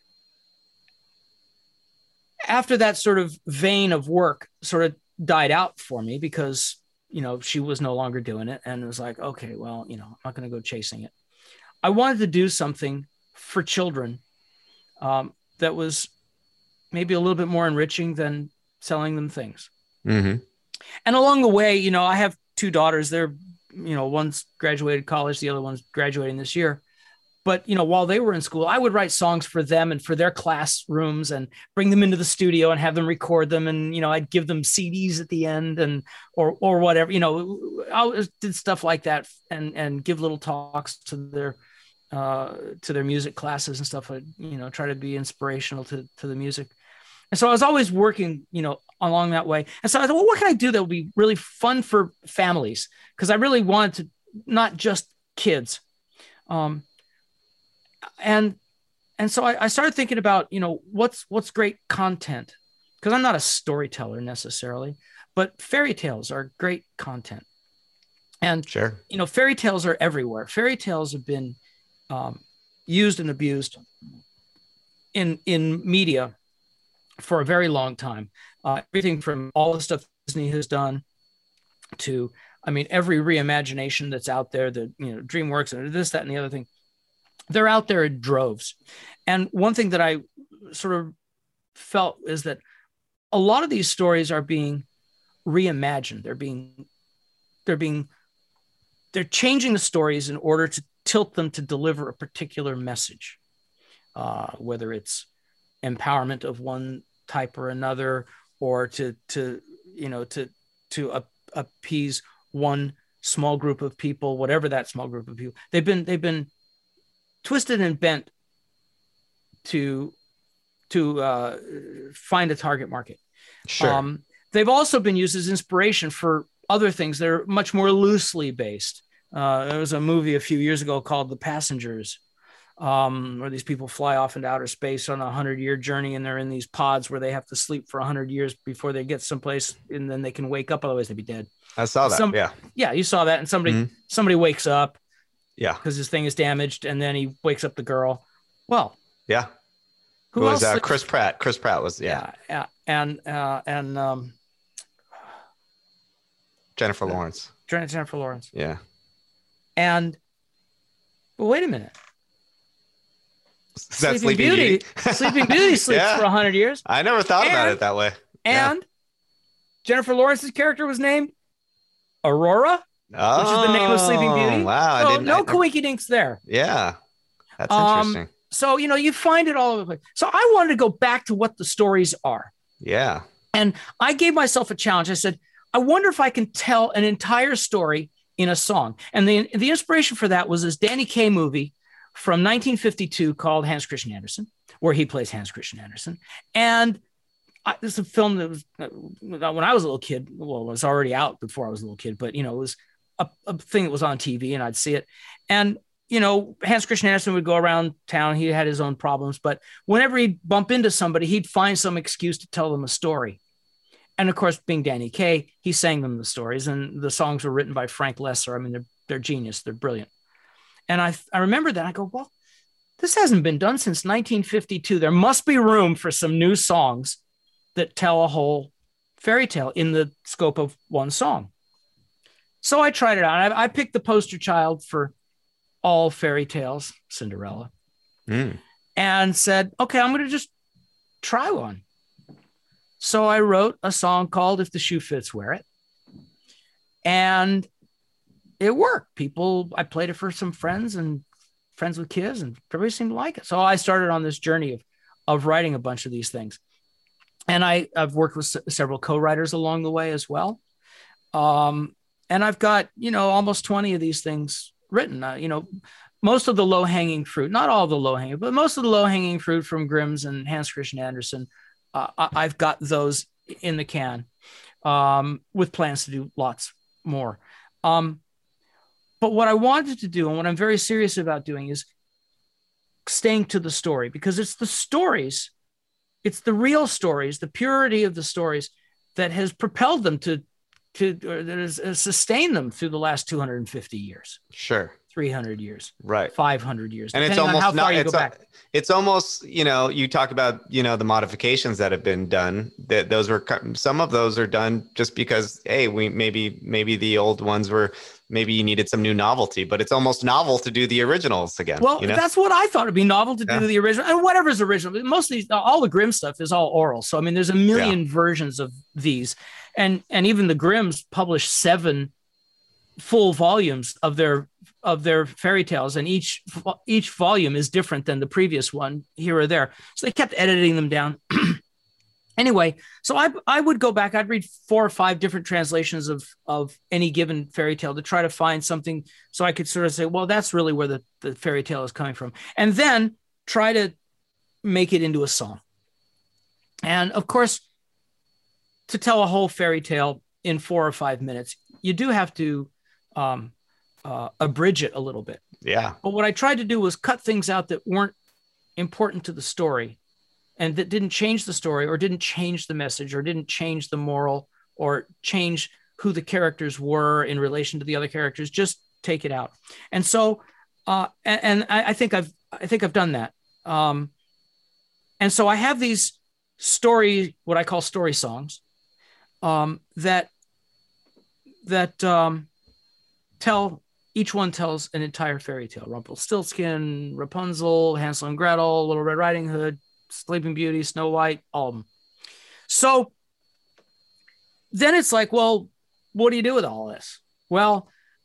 after that sort of vein of work sort of died out for me because, she was no longer doing it. And it was like, okay, well, I'm not going to go chasing it. I wanted to do something for children that was maybe a little bit more enriching than selling them things. Mm-hmm. And along the way, I have two daughters. They're, one's graduated college, the other one's graduating this year. But, while they were in school, I would write songs for them and for their classrooms and bring them into the studio and have them record them. And, I'd give them CDs at the end or whatever, I did stuff like that and give little talks to their music classes and stuff. Try to be inspirational to the music. And so I was always working, along that way. And so I thought, well, what can I do that would be really fun for families? Because I really wanted to, not just kids. And so I started thinking about, what's great content, because I'm not a storyteller necessarily, but fairy tales are great content. And, sure, fairy tales are everywhere. Fairy tales have been used and abused in media for a very long time. Everything from all the stuff Disney has done to, every reimagination that's out there, the, DreamWorks and this, that, and the other thing. They're out there in droves. And one thing that I sort of felt is that a lot of these stories are being reimagined. They're changing the stories in order to tilt them to deliver a particular message, whether it's empowerment of one type or another, or to appease one small group of people, whatever that small group of people. They've been twisted and bent to find a target market. Sure. They've also been used as inspiration for other things that are much more loosely based. There was a movie a few years ago called The Passengers, where these people fly off into outer space on a 100-year journey, and they're in these pods where they have to sleep for 100 years before they get someplace, and then they can wake up. Otherwise, they'd be dead. I saw that. Yeah, you saw that, and somebody wakes up. Yeah, because his thing is damaged, and then he wakes up the girl. Well, yeah. Who else? Chris Pratt. Chris Pratt was and Jennifer Lawrence. Jennifer Lawrence. Yeah. But wait a minute. Is that Sleeping Beauty? Sleeping Beauty sleeps for 100 years. I never thought about it that way. And Jennifer Lawrence's character was named Aurora. Which is the name of Sleeping Beauty. Wow. So no coinkydinks there. Yeah. That's interesting. So, you find it all over the place. So I wanted to go back to what the stories are. Yeah. And I gave myself a challenge. I said, I wonder if I can tell an entire story in a song. And the inspiration for that was this Danny Kaye movie from 1952 called Hans Christian Andersen, where he plays Hans Christian Andersen. And this is a film that was, when I was a little kid, well, it was already out before I was a little kid, but, it was a thing that was on TV and I'd see it. And, Hans Christian Andersen would go around town. He had his own problems, but whenever he'd bump into somebody, he'd find some excuse to tell them a story. And of course, being Danny Kaye, he sang them the stories, and the songs were written by Frank Loesser. They're genius. They're brilliant. And I remember that. I go, well, this hasn't been done since 1952. There must be room for some new songs that tell a whole fairy tale in the scope of one song. So I tried it out. I picked the poster child for all fairy tales, Cinderella, and said, okay, I'm going to just try one. So I wrote a song called If the Shoe Fits, Wear It. And it worked. I played it for some friends and friends with kids, and everybody seemed to like it. So I started on this journey of writing a bunch of these things. And I've worked with several co-writers along the way as well. And I've got, almost 20 of these things written. Most of the low-hanging fruit, not all the low-hanging, but most of the low-hanging fruit from Grimm's and Hans Christian Andersen, I've got those in the can, with plans to do lots more. But what I wanted to do, and what I'm very serious about doing, is staying to the story, because it's the stories, it's the real stories, the purity of the stories that has propelled them or that has sustained them through the last 250 years, Sure. 300 years, Right. 500 years. And it's depending on almost how far not, you go back. it's almost, you talk about, the modifications that have been done, that those were, some of those are done just because, hey, maybe the old ones were, maybe you needed some new novelty, but it's almost novel to do the originals again. Well, that's what I thought. It'd be novel to do the original, and whatever's original. Most of these, all the Grimm stuff is all oral. So, I mean, there's a million versions of these, and even the Grimms published 7 full volumes of their fairy tales, and each volume is different than the previous one here or there. So they kept editing them down. Anyway, so I would go back. I'd read 4 or 5 different translations of any given fairy tale to try to find something, so I could sort of say, well, that's really where the fairy tale is coming from, and then try to make it into a song. And of course, to tell a whole fairy tale in 4 or 5 minutes, you do have to abridge it a little bit. Yeah. But what I tried to do was cut things out that weren't important to the story, and that didn't change the story, or didn't change the message, or didn't change the moral, or change who the characters were in relation to the other characters. Just take it out. And so, and I think I've done that. And so I have these what I call story songs, that each one tells an entire fairy tale: Rumpelstiltskin, Rapunzel, Hansel and Gretel, Little Red Riding Hood, Sleeping Beauty, Snow White, all of them. So then it's like, well, what do you do with all this? Well,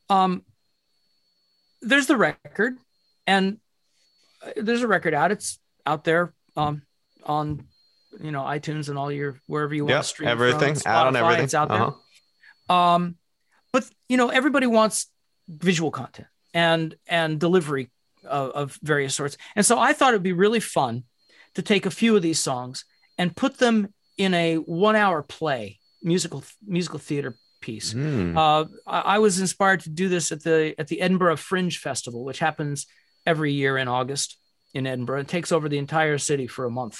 there's the record, and there's a record out. It's out there on iTunes and all your, wherever you want to stream everything, from, out on Spotify, everything. it's out there. But everybody wants visual content and delivery of various sorts. And so I thought it'd be really fun to take a few of these songs and put them in a 1-hour play, musical theater piece. I was inspired to do this at the Edinburgh Fringe Festival, which happens every year in August in Edinburgh. It takes over the entire city for a month.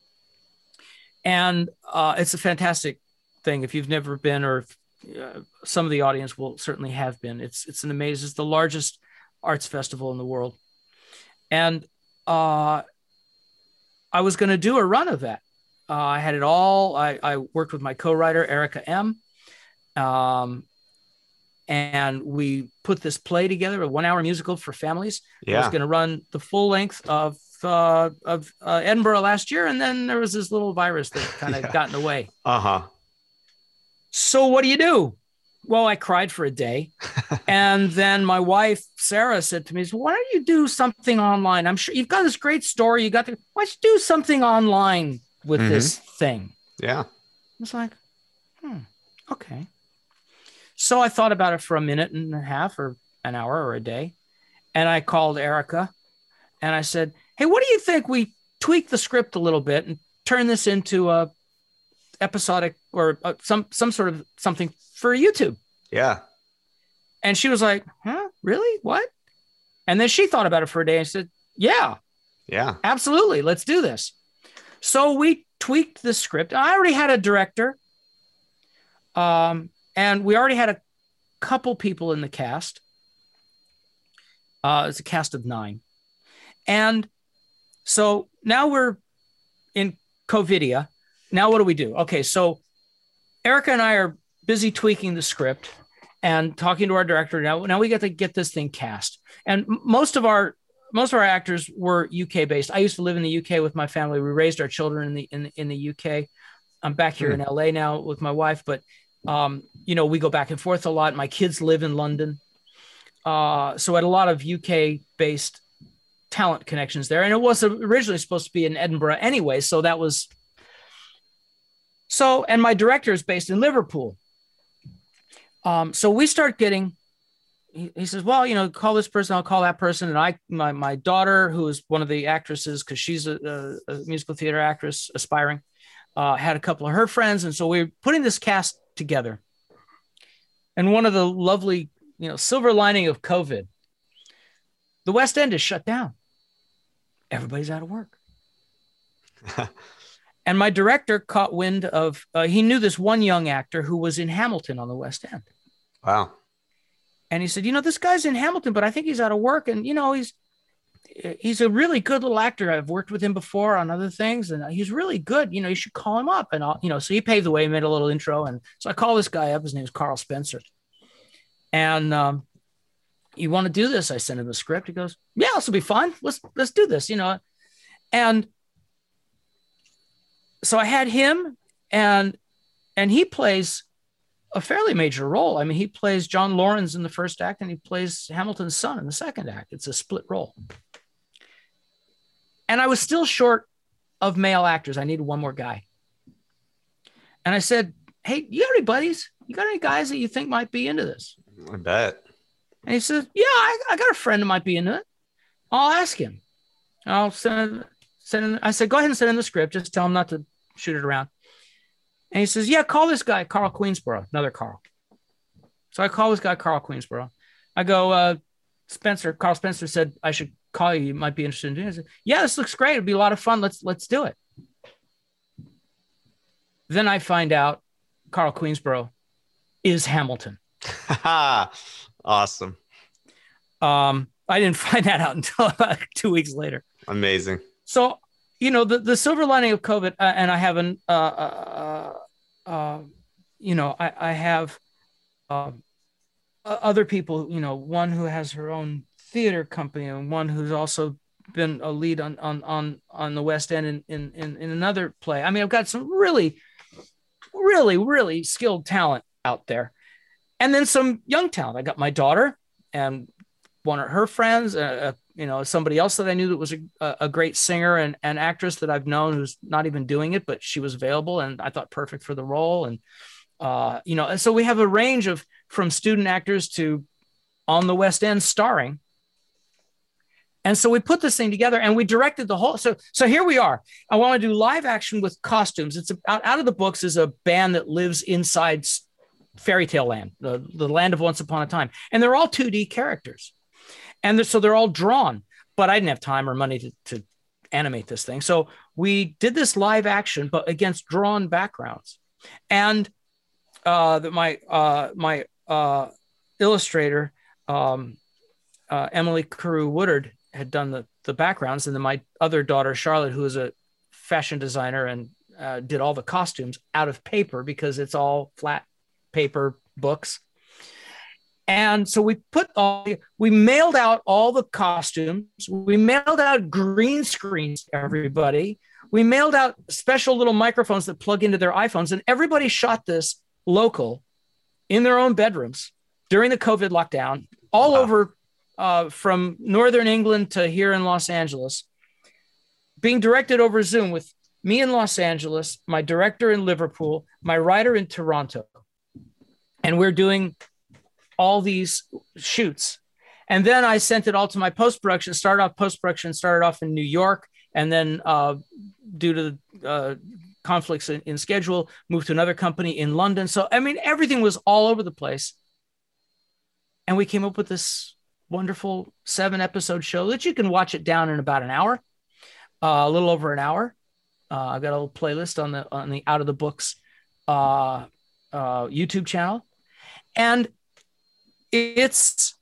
And it's a fantastic thing. If you've never been, or some of the audience will certainly have been, it's the largest arts festival in the world. And I was going to do a run of that. I had it all. I worked with my co-writer, Erica M. And we put this play together, a 1-hour musical for families. Yeah. It was going to run the full length of Edinburgh last year. And then there was this little virus that kind of got in the way. So what do? Well, I cried for a day. And then my wife, Sarah, said to me, why don't you do something online? I'm sure you've got this great story. Why don't you do something online with this thing? Yeah. It's like, okay. So I thought about it for a minute and a half or an hour or a day. And I called Erica and I said, hey, what do you think we tweak the script a little bit and turn this into a episodic or some sort of something for YouTube? Yeah. And she was like, huh, really? What? And then she thought about it for a day and said, yeah, absolutely. Let's do this. So we tweaked the script. I already had a director. And we already had a couple people in the cast. It's a cast of 9. And so now we're in COVIDia. Now what do we do? Okay, so Erica and I are busy tweaking the script and talking to our director. Now we get to get this thing cast. And most of our actors were UK based. I used to live in the UK with my family. We raised our children in the UK. I'm back here in LA now with my wife, but we go back and forth a lot. My kids live in London. So I had a lot of UK based talent connections there. And it was originally supposed to be in Edinburgh anyway. So that was, and my director is based in Liverpool. So we start getting, he says, well, call this person, I'll call that person. And my daughter, who is one of the actresses, cause she's a musical theater actress aspiring, had a couple of her friends. And so we're putting this cast together. And one of the lovely, silver lining of COVID, the West End is shut down. Everybody's out of work. And my director caught wind of, he knew this one young actor who was in Hamilton on the West End. Wow. And he said, this guy's in Hamilton, but I think he's out of work. And, he's a really good little actor. I've worked with him before on other things, and he's really good. You should call him up. And so he paved the way, made a little intro. And so I call this guy up. His name's Carl Spencer. And you want to do this? I sent him the script. He goes, yeah, this will be fun. Let's do this, And so I had him, and he plays a fairly major role. I mean, he plays John Laurens in the first act, and he plays Hamilton's son in the second act. It's a split role. And I was still short of male actors. I needed one more guy. And I said, hey, you got any buddies? You got any guys that you think might be into this? I bet. And he said, yeah, I got a friend who might be into it. I'll ask him. I'll send him. I said, go ahead and send him the script. Just tell him not to shoot it around. And he says, yeah, call this guy, Carl Queensborough, another Carl. So I call this guy, Carl Queensborough. I go, Carl Spencer said, I should call you. You might be interested in doing it. I said, yeah, this looks great. It'd be a lot of fun. Let's do it. Then I find out Carl Queensborough is Hamilton. Awesome. I didn't find that out until about 2 weeks later. Amazing. So, the silver lining of COVID, and I have I have other people, one who has her own theater company and one who's also been a lead on the West End in another play. I mean, I've got some really, really, really skilled talent out there. And then some young talent. I got my daughter and one of her friends, somebody else that I knew that was a great singer and actress that I've known who's not even doing it, but she was available and I thought perfect for the role. And, and so we have a range from student actors to on the West End starring. And so we put this thing together and we directed the whole. So here we are. I want to do live action with costumes. It's Out of the Books is a band that lives inside fairy tale land, the land of Once Upon a Time. And they're all 2D characters. And so they're all drawn, but I didn't have time or money to animate this thing. So we did this live action, but against drawn backgrounds. And my illustrator, Emily Carew Woodard, had done the backgrounds. And then my other daughter, Charlotte, who is a fashion designer and did all the costumes out of paper because it's all flat paper books. And so we mailed out all the costumes. We mailed out green screens to everybody. We mailed out special little microphones that plug into their iPhones, and everybody shot this local in their own bedrooms during the COVID lockdown, all over from Northern England to here in Los Angeles, being directed over Zoom with me in Los Angeles, my director in Liverpool, my writer in Toronto. And we're doing all these shoots. And then I sent it all to my post-production, started off in New York. And then due to conflicts in schedule, moved to another company in London. So, I mean, everything was all over the place. And we came up with this wonderful 7-episode show that you can watch it down in about an hour, a little over an hour. I've got a little playlist on the Out of the Books YouTube channel. And it's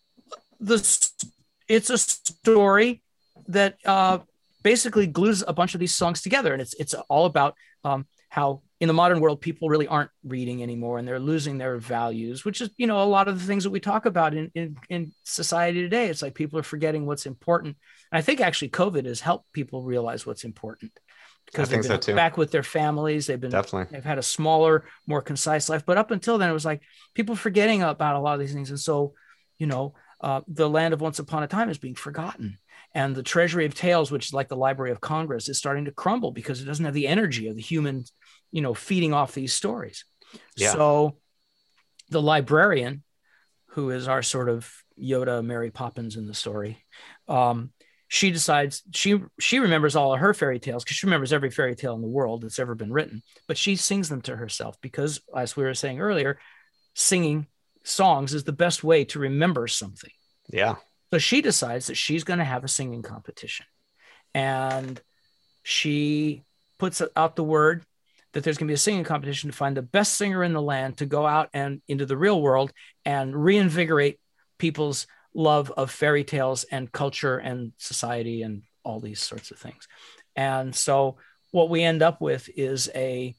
a story that basically glues a bunch of these songs together. And it's all about how in the modern world, people really aren't reading anymore and they're losing their values, which is, a lot of the things that we talk about in society today. It's like people are forgetting what's important. And I think actually COVID has helped people realize what's important because they've been back with their families. They've had a smaller, more concise life. But up until then, it was like people forgetting about a lot of these things. And so, the land of Once Upon a Time is being forgotten. And the Treasury of Tales, which is like the Library of Congress, is starting to crumble because it doesn't have the energy of the human, feeding off these stories. Yeah. So the librarian, who is our sort of Yoda, Mary Poppins in the story, she decides she remembers all of her fairy tales because she remembers every fairy tale in the world that's ever been written, but she sings them to herself because, as we were saying earlier, singing songs is the best way to remember something. Yeah. So she decides that she's going to have a singing competition, and she puts out the word that there's going to be a singing competition to find the best singer in the land to go out and into the real world and reinvigorate people's love of fairy tales and culture and society and all these sorts of things. And so what we end up with is an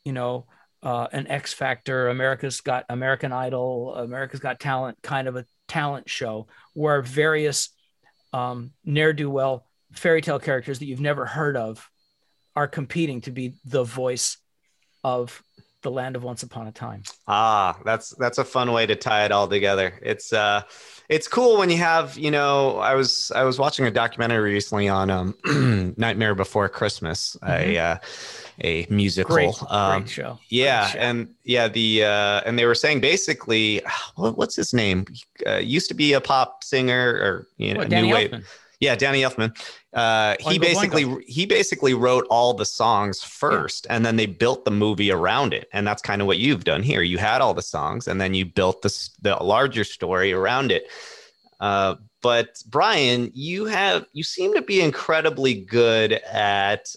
X Factor, American Idol, America's Got Talent kind of a talent show where various ne'er-do-well fairy tale characters that you've never heard of are competing to be the voice of the land of Once Upon a Time. That's a fun way to tie it all together. It's cool when you have, I was watching a documentary recently on Nightmare Before Christmas, a musical. Great show. Yeah, Great show. and they were saying basically, what's his name? Used to be a pop singer or Danny new wave. Elfman. Yeah, Danny Elfman. He basically wrote all the songs first, and then they built the movie around it. And that's kind of what you've done here. You had all the songs, and then you built the larger story around it. But Brian, you seem to be incredibly good at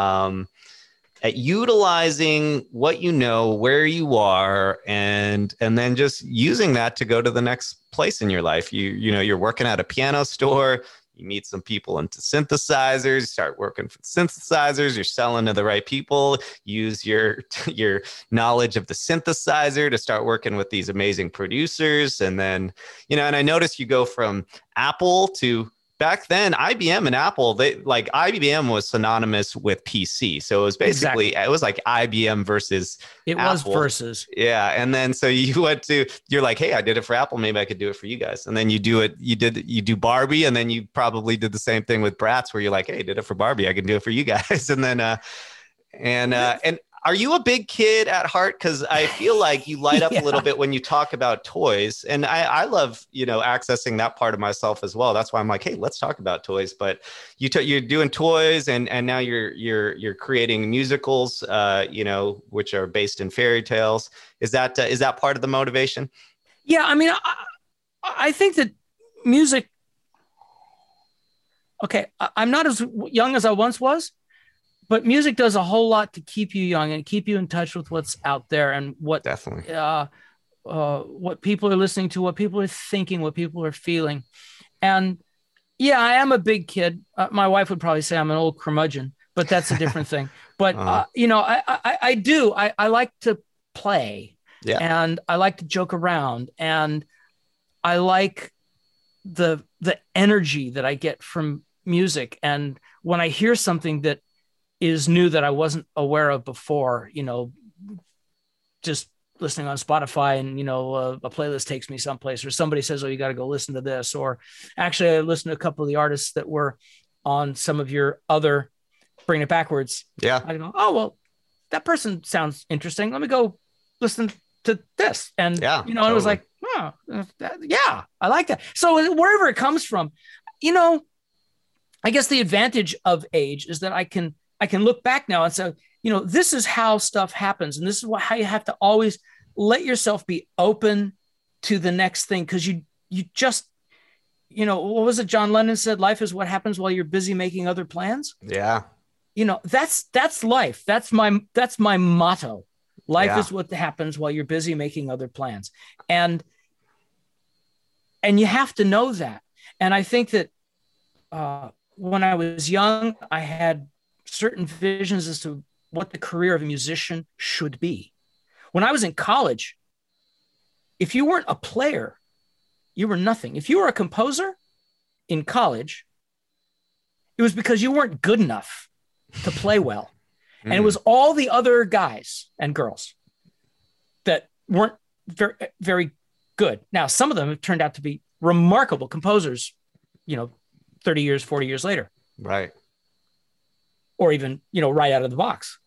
utilizing what you know, where you are, and then just using that to go to the next place in your life. You're working at a piano store. You meet some people into synthesizers, start working for synthesizers, you're selling to the right people, use your knowledge of the synthesizer to start working with these amazing producers. And then, and I noticed you go from Apple to back then, IBM and Apple, IBM was synonymous with PC. So it was basically, It was like IBM versus Apple. Was versus. Yeah. And then, so you're like, hey, I did it for Apple. Maybe I could do it for you guys. And then you do Barbie. And then you probably did the same thing with Bratz where you're like, hey, I did it for Barbie. I can do it for you guys. And then, and are you a big kid at heart? Because I feel like you light up a little bit when you talk about toys. And I love, accessing that part of myself as well. That's why I'm like, hey, let's talk about toys. But you're doing toys and now you're creating musicals, which are based in fairy tales. Is that part of the motivation? Yeah. I mean, I think that music, okay, I'm not as young as I once was. But music does a whole lot to keep you young and keep you in touch with what's out there and what people are listening to, what people are thinking, what people are feeling. And yeah, I am a big kid. My wife would probably say I'm an old curmudgeon, but that's a different thing. But, I do. I like to play and I like to joke around and I like the energy that I get from music. And when I hear something that is new that I wasn't aware of before, just listening on Spotify and, a playlist takes me someplace or somebody says, oh, you got to go listen to this. Or actually I listened to a couple of the artists that were on some of your other Bring It Backwards. Yeah. I go, oh, well, that person sounds interesting. Let me go listen to this. And, totally. It was like, oh, I like that. So wherever it comes from, I guess the advantage of age is that I can look back now and say, this is how stuff happens. And this is how you have to always let yourself be open to the next thing. Cause you just, what was it? John Lennon said, life is what happens while you're busy making other plans. Yeah. That's life. That's my motto. Life is what happens while you're busy making other plans. And you have to know that. And I think that, when I was young, I had certain visions as to what the career of a musician should be. When I was in college, if you weren't a player, you were nothing. If you were a composer in college, it was because you weren't good enough to play well. And it was all the other guys and girls that weren't very, very good. Now, some of them have turned out to be remarkable composers, 30 years, 40 years later. Right. Or even, right out of the box,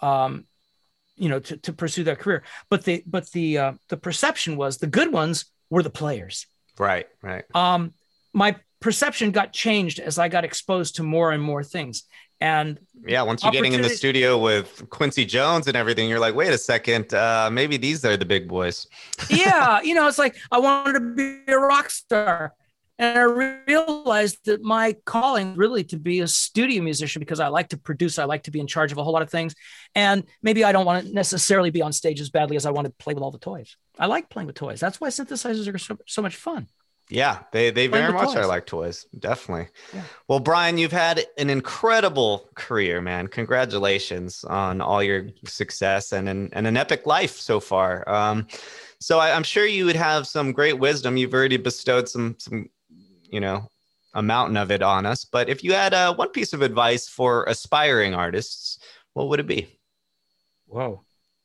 to pursue that career. But the perception was the good ones were the players. Right. Right. My perception got changed as I got exposed to more and more things. And once you're getting in the studio with Quincy Jones and everything, you're like, wait a second, maybe these are the big boys. It's like I wanted to be a rock star. And I realized that my calling really to be a studio musician, because I like to produce, I like to be in charge of a whole lot of things. And maybe I don't want to necessarily be on stage as badly as I want to play with all the toys. I like playing with toys. That's why synthesizers are so much fun. Yeah, they very much are like toys. Definitely. Yeah. Well, Brian, you've had an incredible career, man. Congratulations on all your success and an epic life so far. So I'm sure you would have some great wisdom. You've already bestowed some a mountain of it on us. But if you had one piece of advice for aspiring artists, what would it be? Whoa.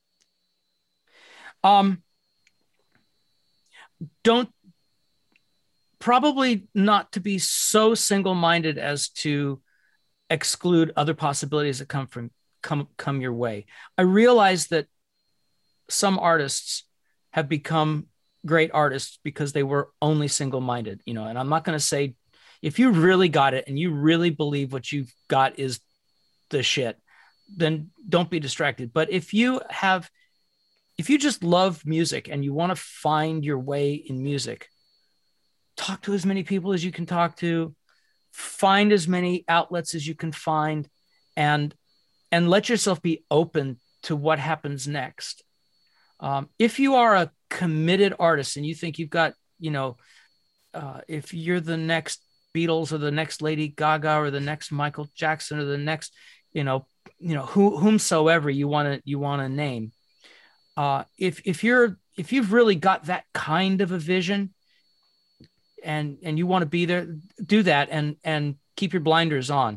Probably not to be so single-minded as to exclude other possibilities that come your way. I realize that some artists have become great artists because they were only single-minded, and I'm not going to say, if you really got it and you really believe what you've got is the shit, then don't be distracted. But if you just love music and you want to find your way in music, talk to as many people as you can talk to, find as many outlets as you can find, and let yourself be open to what happens next. If you are a committed artist and you think you've got, if you're the next Beatles or the next Lady Gaga or the next Michael Jackson or the next, whomsoever you want to name, if you've really got that kind of a vision and you want to be there, do that and keep your blinders on.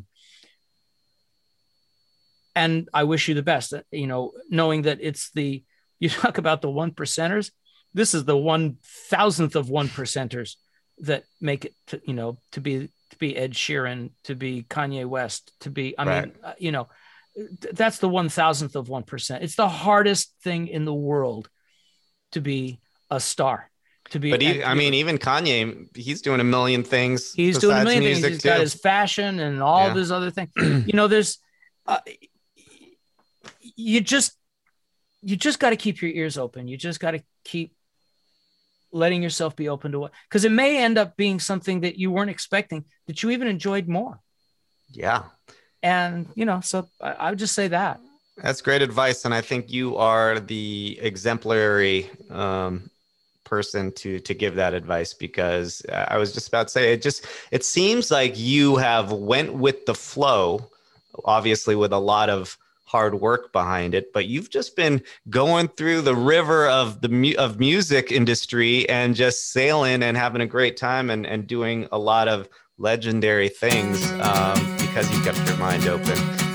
And I wish you the best, knowing that you talk about the 1%ers. This is the 1,000th of 1%ers that make it to be Ed Sheeran, to be Kanye West, to be, that's the 1,000th of 1%. It's the hardest thing in the world to be a star. But even Kanye, he's doing a million things. He's doing a million things. He's got his fashion and all of his other things. There's, you just got to keep your ears open. You just got to keep letting yourself be open to because it may end up being something that you weren't expecting, that you even enjoyed more. Yeah. And, so I would just say that. That's great advice. And I think you are the exemplary person to give that advice, because I was just about to say, it seems like you have went with the flow, obviously with a lot of hard work behind it, but you've just been going through the river of music industry and just sailing and having a great time and doing a lot of legendary things because you kept your mind open.